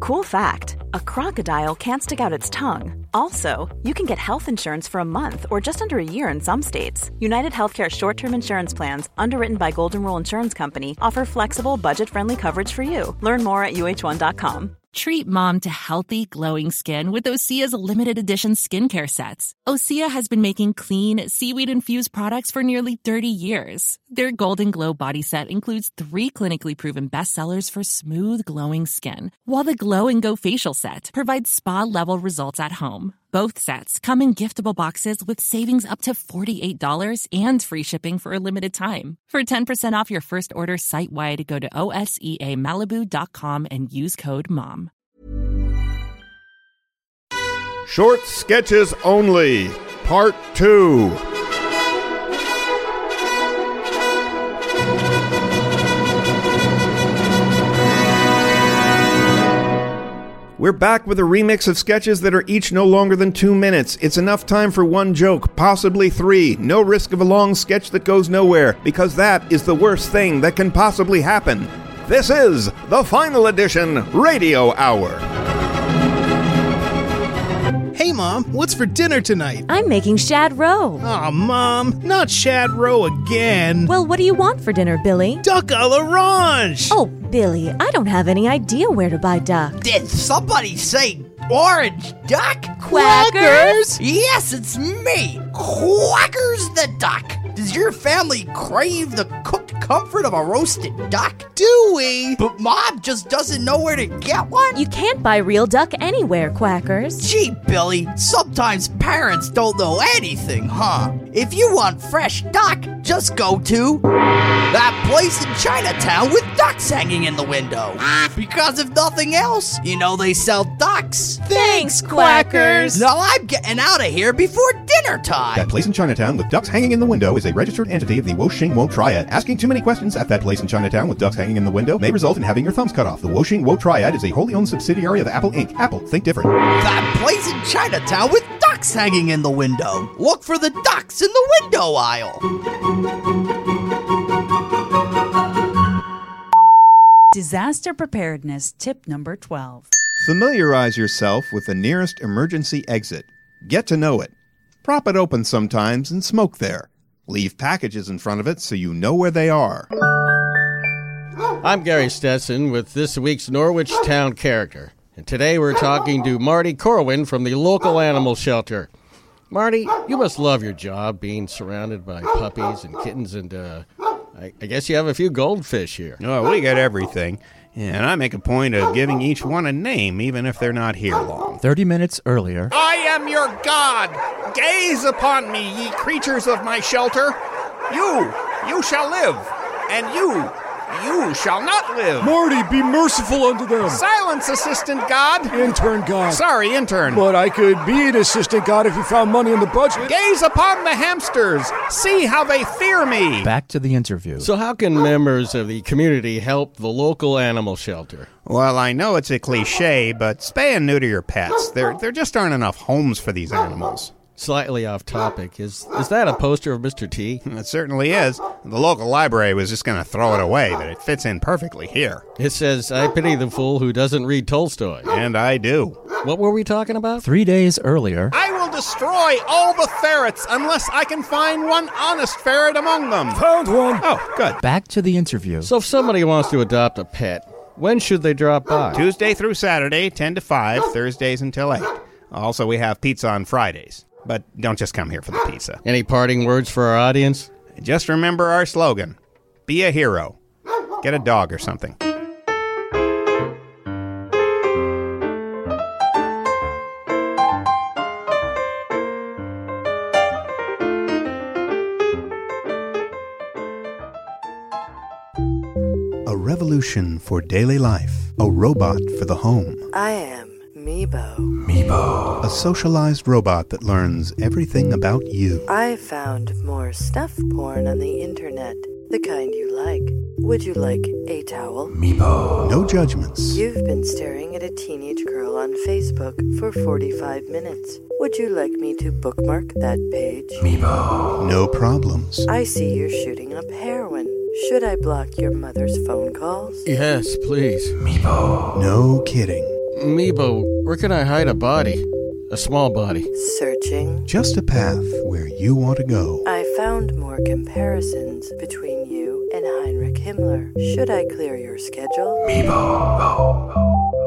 Cool fact, a crocodile can't stick out its tongue. Also, you can get health insurance for a month or just under a year in some states. United Healthcare short-term insurance plans, underwritten by Golden Rule Insurance Company, offer flexible, budget-friendly coverage for you. Learn more at uh1.com. Treat mom to healthy, glowing skin with Osea's limited edition skincare sets. Osea has been making clean, seaweed-infused products for nearly 30 years. Their Golden Glow body set includes 3 clinically proven bestsellers for smooth, glowing skin, while the Glow and Go facial set provides spa-level results at home. Both sets come in giftable boxes with savings up to $48 and free shipping for a limited time. For 10% off your first order site-wide, go to OSEAMalibu.com and use code MOM. Short Sketches Only, Part 2. We're back with a remix of sketches that are each no longer than 2 minutes. It's enough time for one joke, possibly 3. No risk of a long sketch that goes nowhere, because that is the worst thing that can possibly happen. This is the Final Edition Radio Hour. Hey, Mom, what's for dinner tonight? I'm making shad roe. Aw, Mom, not shad roe again. Well, what do you want for dinner, Billy? Duck à l'orange! Oh, Billy, I don't have any idea where to buy duck. Did somebody say orange duck? Quackers? Yes, it's me, Quackers the Duck. Does your family crave the cooked comfort of a roasted duck? Do we? But Mom just doesn't know where to get one? You can't buy real duck anywhere, Quackers. Gee, Billy, sometimes parents don't know anything, huh? If you want fresh duck, just go to that place in Chinatown with ducks hanging in the window. Because if nothing else, you know they sell ducks. Thanks, Quackers. Now I'm getting out of here before dinner time. That place in Chinatown with ducks hanging in the window is a registered entity of the Woshing Wo Triad. Asking too many questions at that place in Chinatown with ducks hanging in the window may result in having your thumbs cut off. The Woshing Wo Triad is a wholly owned subsidiary of Apple Inc. Apple, think different. That place in Chinatown with ducks hanging in the window. Look for the ducks in the window aisle. Disaster preparedness tip number 12. Familiarize yourself with the nearest emergency exit. Get to know it. Prop it open sometimes and smoke there. Leave packages in front of it so you know where they are. I'm Gary Stetson with this week's Norwich Town Character. And today we're talking to Marty Corwin from the local animal shelter. Marty, you must love your job being surrounded by puppies and kittens and, I guess you have a few goldfish here. Oh, we got everything. And I make a point of giving each one a name, even if they're not here long. 30 minutes earlier. I am your god! Gaze upon me, ye creatures of my shelter! You shall live! And you shall not live! Marty, be merciful unto them! Silence, assistant god! Intern god. Sorry, intern. But I could be an assistant god if you found money in the budget. Gaze upon the hamsters! See how they fear me! Back to the interview. So how can members of the community help the local animal shelter? Well, I know it's a cliche, but spay and neuter your pets. There just aren't enough homes for these animals. Slightly off topic, is that a poster of Mr. T? It certainly is. The local library was just going to throw it away, but it fits in perfectly here. It says, I pity the fool who doesn't read Tolstoy. And I do. What were we talking about? 3 days earlier. I will destroy all the ferrets unless I can find one honest ferret among them. Found one. Oh, good. Back to the interview. So if somebody wants to adopt a pet, when should they drop by? Tuesday through Saturday, 10 to 5, Thursdays until 8. Also, we have pizza on Fridays. But don't just come here for the pizza. Any parting words for our audience? Just remember our slogan. Be a hero. Get a dog or something. A revolution for daily life. A robot for the home. I am Meebo. Meebo. A socialized robot that learns everything about you. I found more stuff porn on the internet. The kind you like. Would you like a towel? Meebo. No judgments. You've been staring at a teenage girl on Facebook for 45 minutes. Would you like me to bookmark that page? Meebo. No problems. I see you're shooting up heroin. Should I block your mother's phone calls? Yes, please. Meebo. No kidding. Meebo, where can I hide a body? A small body. Searching. Just a path where you want to go. I found more comparisons between you and Heinrich Himmler. Should I clear your schedule? Meebo, go.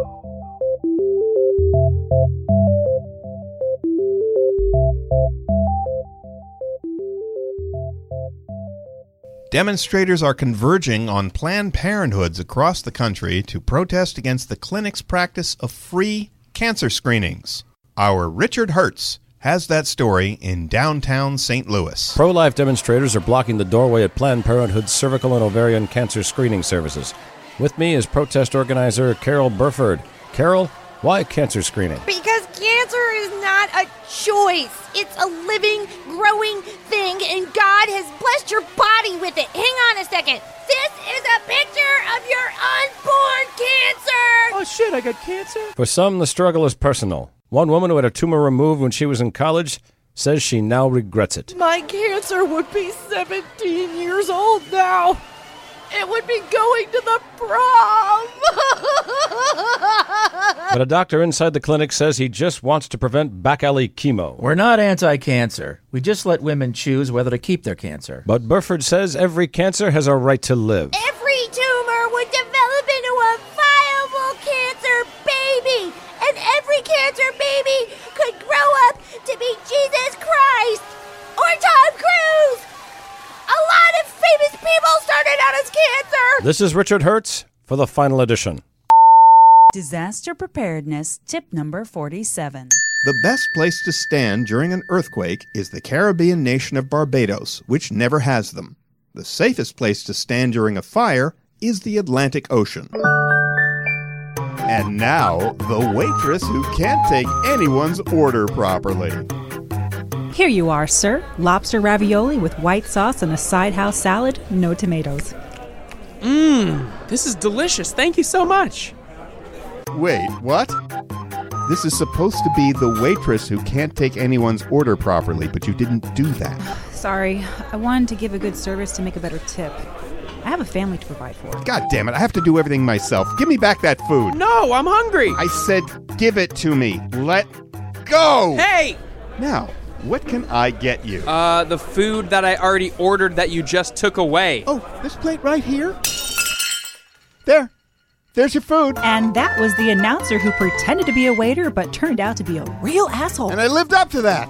Demonstrators are converging on Planned Parenthoods across the country to protest against the clinic's practice of free cancer screenings. Our Richard Hertz has that story in downtown St. Louis. Pro-life demonstrators are blocking the doorway at Planned Parenthood's cervical and ovarian cancer screening services. With me is protest organizer Carol Burford. Carol, why cancer screening? Because cancer is not a choice. It's a living, growing thing, and God has blessed your body with it. Hang on a second. This is a picture of your unborn cancer! Oh shit, I got cancer? For some, the struggle is personal. One woman who had a tumor removed when she was in college says she now regrets it. My cancer would be 17 years old now. It would be going to the prom. But a doctor inside the clinic says he just wants to prevent back alley chemo. We're not anti-cancer. We just let women choose whether to keep their cancer. But Burford says every cancer has a right to live. Every tumor would develop into a viable cancer baby. And every cancer baby could grow up to be Jesus Christ or Tom Cruise. A lot of famous people started out as cancer. This is Richard Hertz for the final edition. Disaster preparedness tip number 47. The best place to stand during an earthquake is the Caribbean nation of Barbados, which never has them. The safest place to stand during a fire is the Atlantic Ocean. And now, the waitress who can't take anyone's order properly. Here you are, sir. Lobster ravioli with white sauce and a side house salad, no tomatoes. This is delicious. Thank you so much. Wait, what? This is supposed to be the waitress who can't take anyone's order properly, but you didn't do that. Sorry, I wanted to give a good service to make a better tip. I have a family to provide for. God damn it, I have to do everything myself. Give me back that food. No, I'm hungry. I said give it to me. Let go! Hey! Now, what can I get you? The food that I already ordered that you just took away. Oh, this plate right here? There's your food. And that was the announcer who pretended to be a waiter but turned out to be a real asshole. And I lived up to that.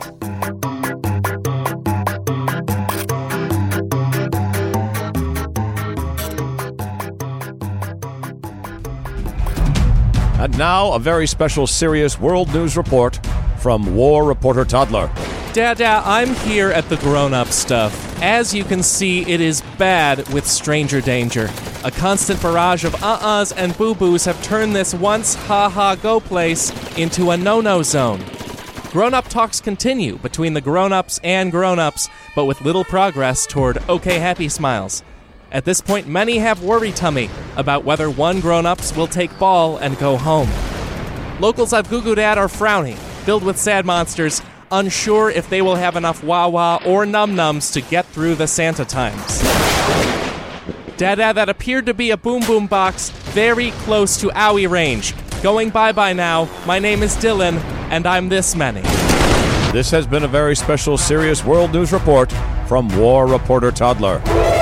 And now, a very special serious world news report from War Reporter Toddler. Dada, I'm here at the grown-up stuff. As you can see, it is bad with stranger danger. A constant barrage of uh-uhs and boo-boos have turned this once ha-ha-go place into a no-no zone. Grown-up talks continue between the grown-ups and grown-ups, but with little progress toward okay happy smiles. At this point, many have worry tummy about whether one grown-ups will take ball and go home. Locals I've Googled at are frowning, filled with sad monsters, unsure if they will have enough wah-wah or num-nums to get through the Santa times. Dada, that appeared to be a boom-boom box very close to owie range. Going bye-bye now. My name is Dylan, and I'm this many. This has been a very special serious world news report from War Reporter Toddler.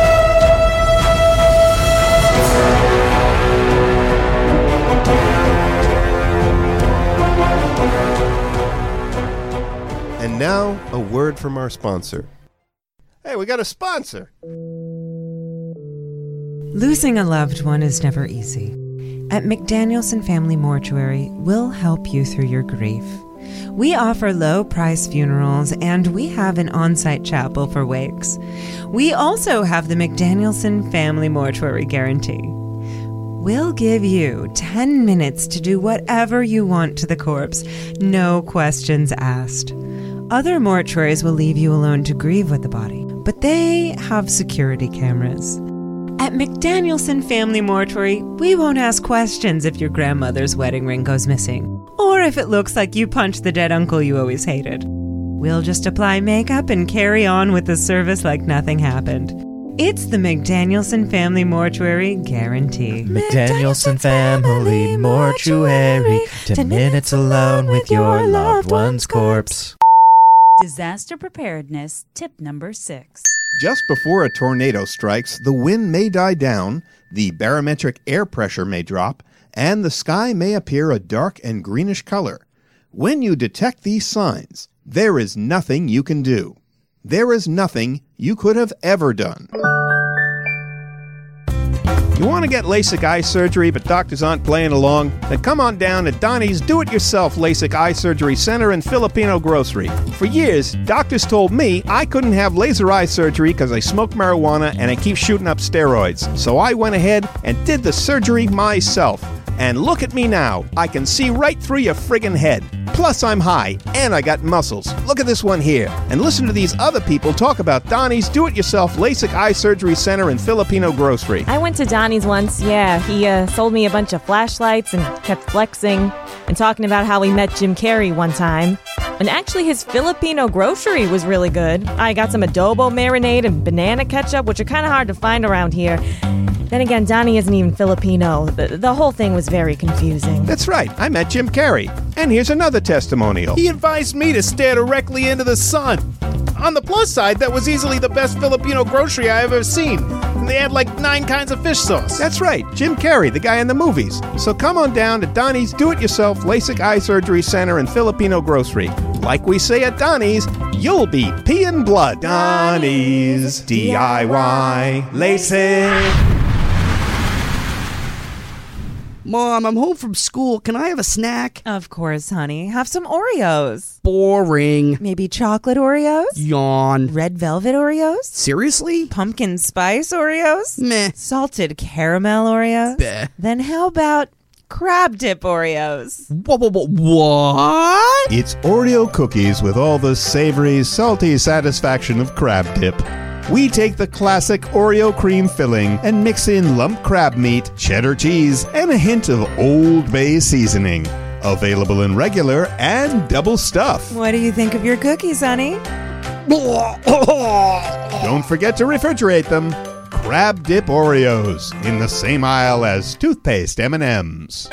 And now, a word from our sponsor. Hey, we got a sponsor. Losing a loved one is never easy. At McDanielson Family Mortuary, we'll help you through your grief. We offer low-price funerals, and we have an on-site chapel for wakes. We also have the McDanielson Family Mortuary Guarantee. We'll give you 10 minutes to do whatever you want to the corpse, no questions asked. Other mortuaries will leave you alone to grieve with the body, but they have security cameras. At McDanielson Family Mortuary, we won't ask questions if your grandmother's wedding ring goes missing, or if it looks like you punched the dead uncle you always hated. We'll just apply makeup and carry on with the service like nothing happened. It's the McDanielson Family Mortuary Guarantee. McDanielson Family Mortuary. 10 minutes alone with your loved one's corpse. Disaster preparedness tip number 6. Just before a tornado strikes, the wind may die down, the barometric air pressure may drop, and the sky may appear a dark and greenish color. When you detect these signs, there is nothing you can do. There is nothing you could have ever done. You want to get LASIK eye surgery, but doctors aren't playing along? Then come on down to Donnie's Do-It-Yourself LASIK Eye Surgery Center in Filipino Grocery. For years, doctors told me I couldn't have laser eye surgery because I smoke marijuana and I keep shooting up steroids. So I went ahead and did the surgery myself. And look at me now. I can see right through your friggin' head. Plus, I'm high, and I got muscles. Look at this one here. And listen to these other people talk about Donnie's Do-It-Yourself LASIK Eye Surgery Center in Filipino Grocery. I went to Donnie's once, yeah. He sold me a bunch of flashlights and kept flexing and talking about how he met Jim Carrey one time. And actually, his Filipino grocery was really good. I got some adobo marinade and banana ketchup, which are kind of hard to find around here. Then again, Donnie isn't even Filipino. The whole thing was very confusing. That's right. I met Jim Carrey. And here's another testimonial. He advised me to stare directly into the sun. On the plus side, that was easily the best Filipino grocery I've ever seen. And they had like 9 kinds of fish sauce. That's right. Jim Carrey, the guy in the movies. So come on down to Donnie's Do-It-Yourself LASIK Eye Surgery Center in Filipino Grocery. Like we say at Donnie's, you'll be peeing blood. Donnie's DIY LASIK. Mom, I'm home from school. Can I have a snack? Of course, honey. Have some Oreos. Boring. Maybe chocolate Oreos? Yawn. Red velvet Oreos? Seriously? Pumpkin spice Oreos? Meh. Salted caramel Oreos? Bleh. Then how about crab dip Oreos? What? It's Oreo cookies with all the savory, salty satisfaction of crab dip. We take the classic Oreo cream filling and mix in lump crab meat, cheddar cheese, and a hint of Old Bay seasoning. Available in regular and double stuff. What do you think of your cookies, honey? Don't forget to refrigerate them. Crab Dip Oreos in the same aisle as toothpaste M&Ms.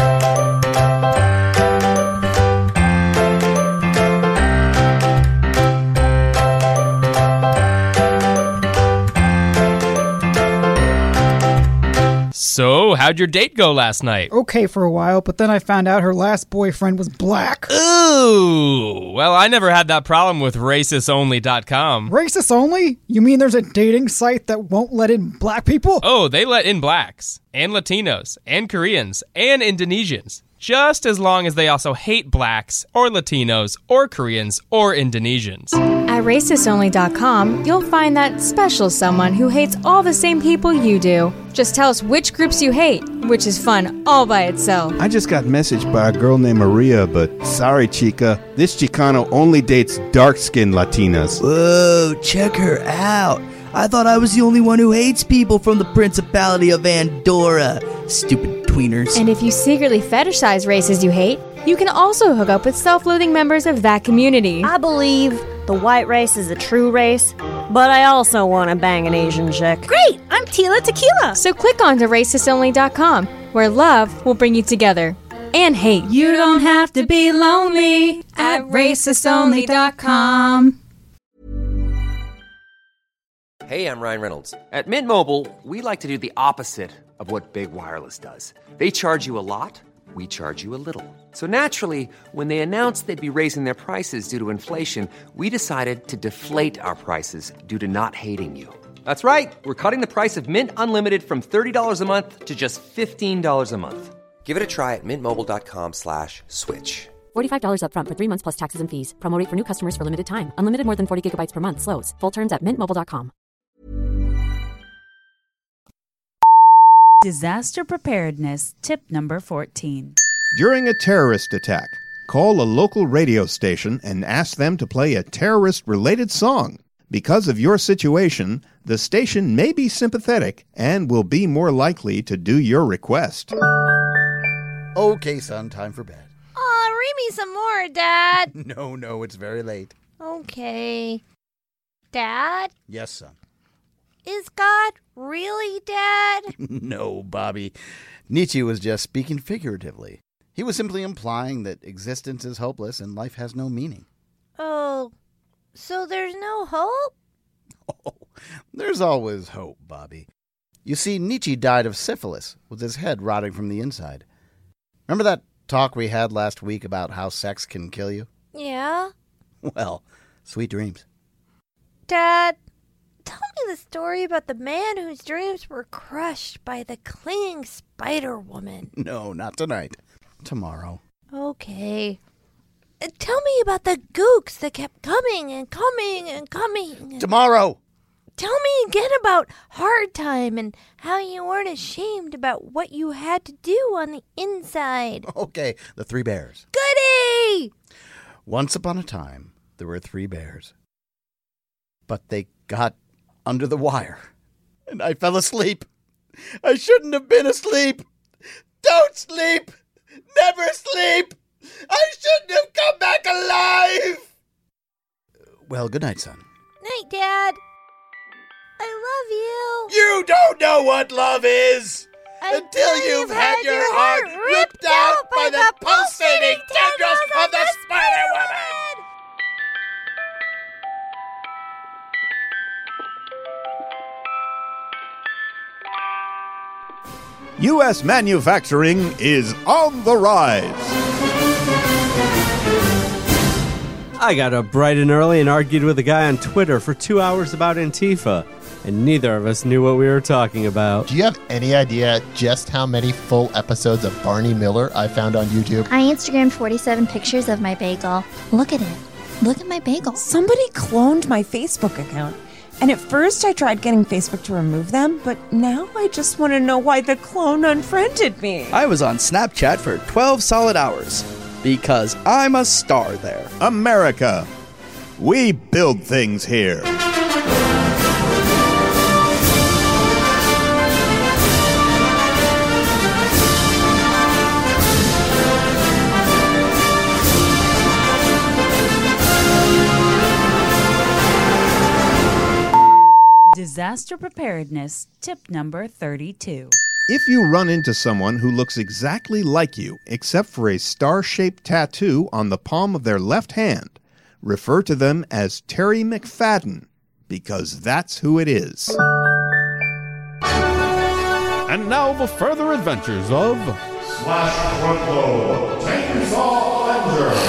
So, how'd your date go last night? Okay for a while, but then I found out her last boyfriend was black. Ooh! Well, I never had that problem with racistonly.com. Racist only? You mean there's a dating site that won't let in black people? Oh, they let in blacks, and Latinos, and Koreans, and Indonesians. Just as long as they also hate blacks, or Latinos, or Koreans, or Indonesians. At racistonly.com, you'll find that special someone who hates all the same people you do. Just tell us which groups you hate, which is fun all by itself. I just got messaged by a girl named Maria, but sorry, chica. This Chicano only dates dark-skinned Latinas. Whoa, check her out. I thought I was the only one who hates people from the Principality of Andorra. Stupid tweeners. And if you secretly fetishize races you hate, you can also hook up with self-loathing members of that community. I believe the white race is the true race, but I also want to bang an Asian chick. Great! I'm Tila Tequila! So click on to racistonly.com, where love will bring you together. And hate. You don't have to be lonely at racistonly.com. Hey, I'm Ryan Reynolds. At Mint Mobile, we like to do the opposite of what Big Wireless does. They charge you a lot, we charge you a little. So naturally, when they announced they'd be raising their prices due to inflation, we decided to deflate our prices due to not hating you. That's right. We're cutting the price of Mint Unlimited from $30 a month to just $15 a month. Give it a try at mintmobile.com/switch. $45 up front for 3 months plus taxes and fees. Promo rate for new customers for limited time. Unlimited more than 40 gigabytes per month. Slows full terms at mintmobile.com. Disaster preparedness tip number 14. During a terrorist attack, call a local radio station and ask them to play a terrorist-related song. Because of your situation, the station may be sympathetic and will be more likely to do your request. Okay, son, time for bed. Aw, read me some more, Dad. No, it's very late. Okay. Dad? Yes, son. Is God really dead? No, Bobby. Nietzsche was just speaking figuratively. He was simply implying that existence is hopeless and life has no meaning. Oh, so there's no hope? Oh, there's always hope, Bobby. You see, Nietzsche died of syphilis, with his head rotting from the inside. Remember that talk we had last week about how sex can kill you? Yeah. Well, sweet dreams. Dad, tell me the story about the man whose dreams were crushed by the clinging spider woman. No, not tonight. Tomorrow. Okay. Tell me about the gooks that kept coming and coming and coming. Tomorrow! Tell me again about hard time and how you weren't ashamed about what you had to do on the inside. Okay, the 3 bears. Goody! Once upon a time, there were 3 bears. But they got under the wire, and I fell asleep. I shouldn't have been asleep. Don't sleep! Never sleep! I shouldn't have come back alive! Well, good night, son. Night, Dad. I love you. You don't know what love is until you've had your heart ripped out by the pulsating tendrils of the spider woman! U.S. manufacturing is on the rise. I got up bright and early and argued with a guy on Twitter for 2 hours about Antifa, and neither of us knew what we were talking about. Do you have any idea just how many full episodes of Barney Miller I found on YouTube? I Instagrammed 47 pictures of my bagel. Look at it. Look at my bagel. Somebody cloned my Facebook account. And at first I tried getting Facebook to remove them, but now I just want to know why the clone unfriended me. I was on Snapchat for 12 solid hours because I'm a star there. America. We build things here. Disaster preparedness tip number 32. If you run into someone who looks exactly like you, except for a star-shaped tattoo on the palm of their left hand, refer to them as Terry McFadden, because that's who it is. And now the further adventures of Slash Truckload, Chainsaw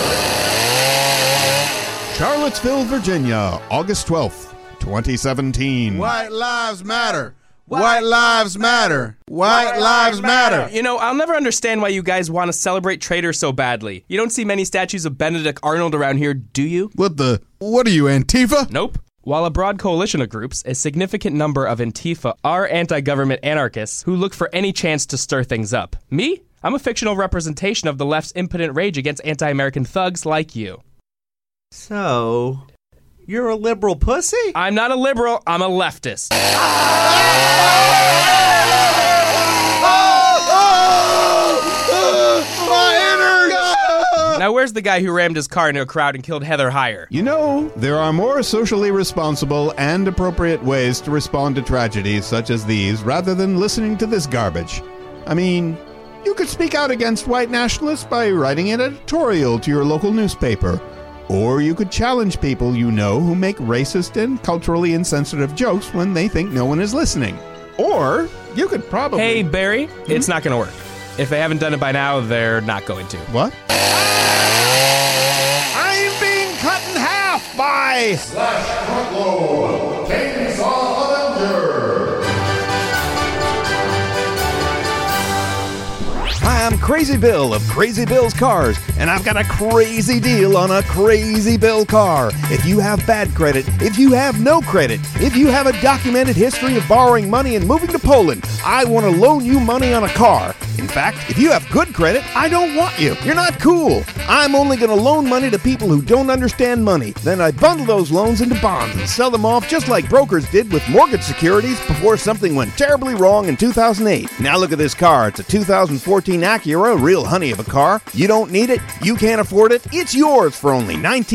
Avenger. Charlottesville, Virginia, August 12th. 2017. White lives matter. White lives matter. White lives matter. You know, I'll never understand why you guys want to celebrate traitors so badly. You don't see many statues of Benedict Arnold around here, do you? What are you, Antifa? Nope. While a broad coalition of groups, a significant number of Antifa are anti-government anarchists who look for any chance to stir things up. Me? I'm a fictional representation of the left's impotent rage against anti-American thugs like you. So, you're a liberal pussy? I'm not a liberal, I'm a leftist. Now where's the guy who rammed his car into a crowd and killed Heather Heyer? You know, there are more socially responsible and appropriate ways to respond to tragedies such as these rather than listening to this garbage. I mean, you could speak out against white nationalists by writing an editorial to your local newspaper. Or you could challenge people you know who make racist and culturally insensitive jokes when they think no one is listening. Or you could probably... Hey, Barry, it's not going to work. If they haven't done it by now, they're not going to. What? I'm being cut in half by... Slash Truckload, Chainsaw Avenger. Hi, I'm Crazy Bill of Crazy Bill's Cars, and I've got a crazy deal on a Crazy Bill car. If you have bad credit, if you have no credit, if you have a documented history of borrowing money and moving to Poland, I want to loan you money on a car. In fact, if you have good credit, I don't want you. You're not cool. I'm only going to loan money to people who don't understand money. Then I bundle those loans into bonds and sell them off just like brokers did with mortgage securities before something went terribly wrong in 2008. Now look at this car. It's a 2014 Acura Acura, a real honey of a car. You don't need it, you can't afford it, it's yours for only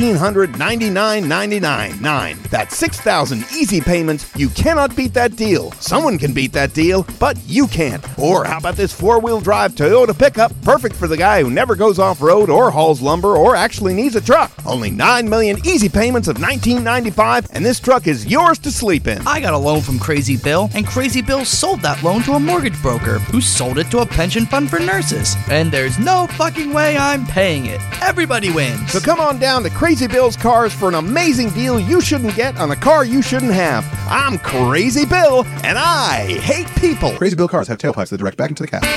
$1,999.99. That's 6,000 easy payments. You cannot beat that deal. Someone can beat that deal, but you can't. Or how about this four-wheel drive Toyota pickup, perfect for the guy who never goes off-road or hauls lumber or actually needs a truck. Only 9 million easy payments of $19.95, and this truck is yours to sleep in. I got a loan from Crazy Bill, and Crazy Bill sold that loan to a mortgage broker who sold it to a pension fund for nurses. And there's no fucking way I'm paying it. Everybody wins. So come on down to Crazy Bill's Cars for an amazing deal you shouldn't get on a car you shouldn't have. I'm Crazy Bill, and I hate people. Crazy Bill cars have tailpipes that direct back into the cab.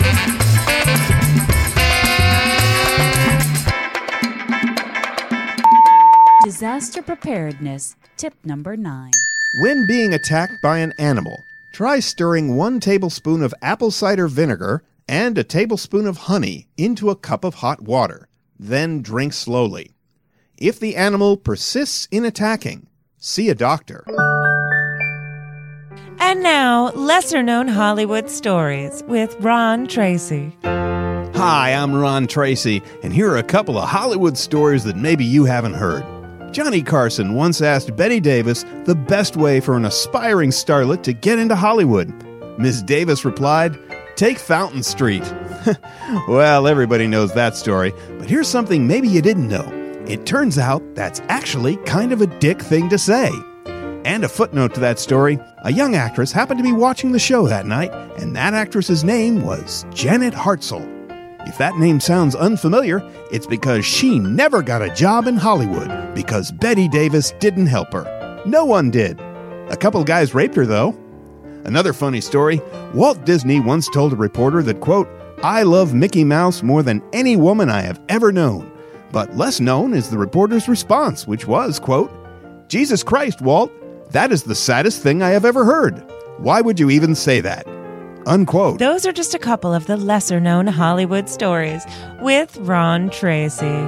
Disaster preparedness, tip number 9. When being attacked by an animal, try stirring 1 tablespoon of apple cider vinegar and a tablespoon of honey into a cup of hot water. Then drink slowly. If the animal persists in attacking, see a doctor. And now, lesser-known Hollywood stories with Ron Tracy. Hi, I'm Ron Tracy, and here are a couple of Hollywood stories that maybe you haven't heard. Johnny Carson once asked Bette Davis the best way for an aspiring starlet to get into Hollywood. Miss Davis replied, "Take Fountain Street." Well, everybody knows that story, but here's something maybe you didn't know. It turns out that's actually kind of a dick thing to say. And a footnote to that story, a young actress happened to be watching the show that night, and that actress's name was Janet Hartzell. If that name sounds unfamiliar, it's because she never got a job in Hollywood because Bette Davis didn't help her. No one did. A couple guys raped her, though. Another funny story, Walt Disney once told a reporter that, quote, "I love Mickey Mouse more than any woman I have ever known." But less known is the reporter's response, which was, quote, "Jesus Christ, Walt, that is the saddest thing I have ever heard. Why would you even say that?" Unquote. Those are just a couple of the lesser-known Hollywood stories with Ron Tracy.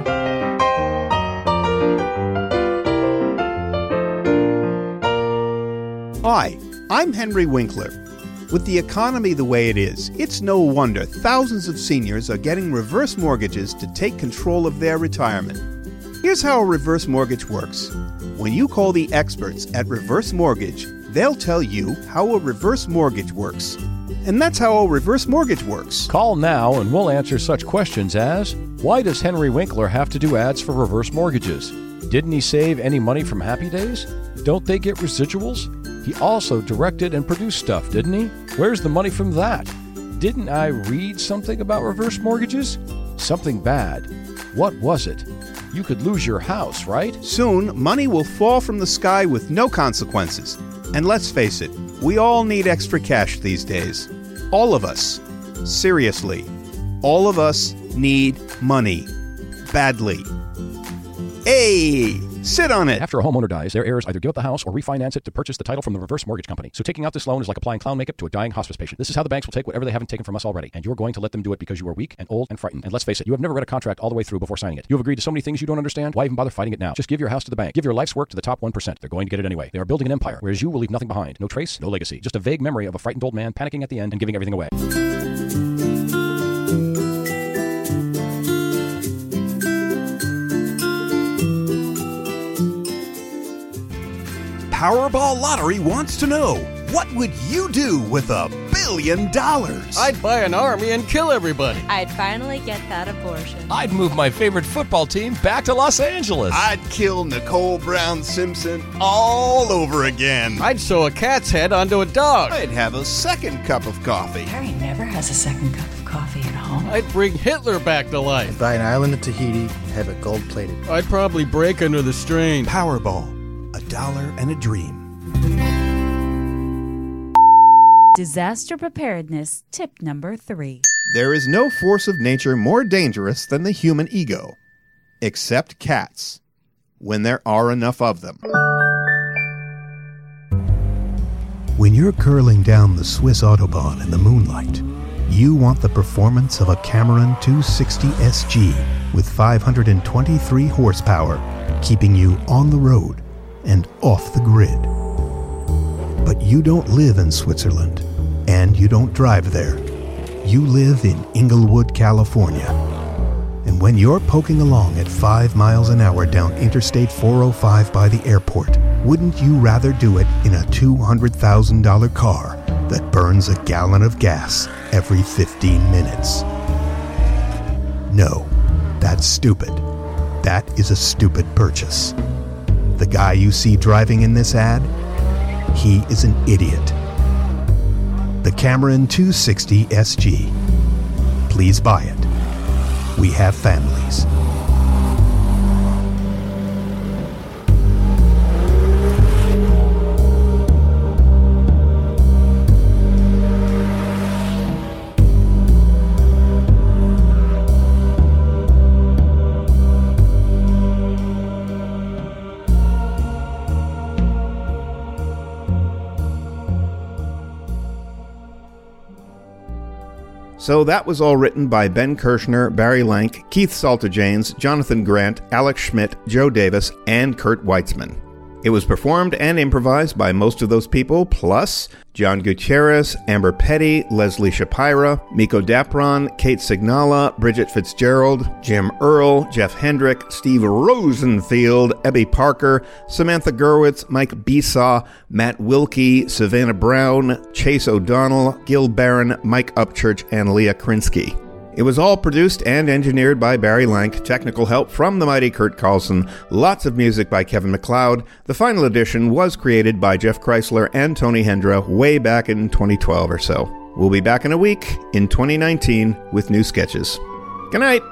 Hi, I'm Henry Winkler. With the economy the way it is, it's no wonder thousands of seniors are getting reverse mortgages to take control of their retirement. Here's how a reverse mortgage works. When you call the experts at Reverse Mortgage, they'll tell you how a reverse mortgage works. And that's how a reverse mortgage works. Call now and we'll answer such questions as, why does Henry Winkler have to do ads for reverse mortgages? Didn't he save any money from Happy Days? Don't they get residuals? He also directed and produced stuff, didn't he? Where's the money from that? Didn't I read something about reverse mortgages? Something bad. What was it? You could lose your house, right? Soon, money will fall from the sky with no consequences. And let's face it, we all need extra cash these days. All of us. Seriously. All of us need money. Badly. Hey! Sit on it! After a homeowner dies, their heirs either give up the house or refinance it to purchase the title from the reverse mortgage company. So taking out this loan is like applying clown makeup to a dying hospice patient. This is how the banks will take whatever they haven't taken from us already. And you're going to let them do it because you are weak and old and frightened. And let's face it, you have never read a contract all the way through before signing it. You have agreed to so many things you don't understand. Why even bother fighting it now? Just give your house to the bank. Give your life's work to the top 1%. They're going to get it anyway. They are building an empire, whereas you will leave nothing behind. No trace, no legacy. Just a vague memory of a frightened old man panicking at the end and giving everything away. Powerball Lottery wants to know, what would you do with $1 billion? I'd buy an army and kill everybody. I'd finally get that abortion. I'd move my favorite football team back to Los Angeles. I'd kill Nicole Brown Simpson all over again. I'd sew a cat's head onto a dog. I'd have a second cup of coffee. Harry never has a second cup of coffee at home. I'd bring Hitler back to life. I'd buy an island of Tahiti, have it gold-plated. I'd probably break under the strain. Powerball. $1 and a dream. Disaster preparedness tip number 3. There is no force of nature more dangerous than the human ego, except cats, when there are enough of them. When you're curling down the Swiss Autobahn in the moonlight, you want the performance of a Cameron 260 SG with 523 horsepower, keeping you on the road and off the grid. But you don't live in Switzerland, and you don't drive there. You live in Inglewood, California. And when you're poking along at 5 miles an hour down Interstate 405 by the airport, wouldn't you rather do it in a $200,000 car that burns a gallon of gas every 15 minutes? No, that's stupid. That is a stupid purchase. The guy you see driving in this ad, he is an idiot. The Cameron 260 SG. Please buy it. We have families. So that was all written by Ben Kirshner, Barry Lank, Keith Salter-Janes, Jonathan Grant, Alex Schmidt, Joe Davis, and Kurt Weitzman. It was performed and improvised by most of those people, plus John Gutierrez, Amber Petty, Leslie Shapira, Miko Dapron, Kate Signala, Bridget Fitzgerald, Jim Earl, Jeff Hendrick, Steve Rosenfield, Ebby Parker, Samantha Gurwitz, Mike Besaw, Matt Wilkie, Savannah Brown, Chase O'Donnell, Gil Barron, Mike Upchurch, and Leah Krinsky. It was all produced and engineered by Barry Lank, technical help from the mighty Kurt Carlson, lots of music by Kevin MacLeod. The final edition was created by Jeff Chrysler and Tony Hendra way back in 2012 or so. We'll be back in a week in 2019 with new sketches. Good night!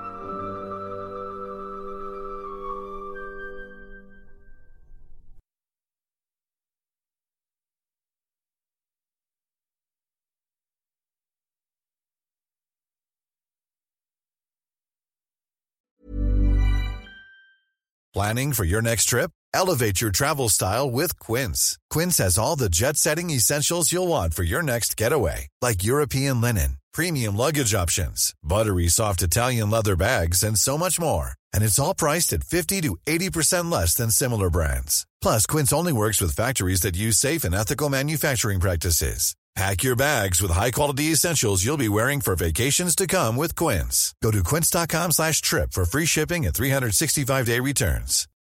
Planning for your next trip? Elevate your travel style with Quince. Quince has all the jet-setting essentials you'll want for your next getaway, like European linen, premium luggage options, buttery soft Italian leather bags, and so much more. And it's all priced at 50 to 80% less than similar brands. Plus, Quince only works with factories that use safe and ethical manufacturing practices. Pack your bags with high-quality essentials you'll be wearing for vacations to come with Quince. Go to quince.com/trip for free shipping and 365-day returns.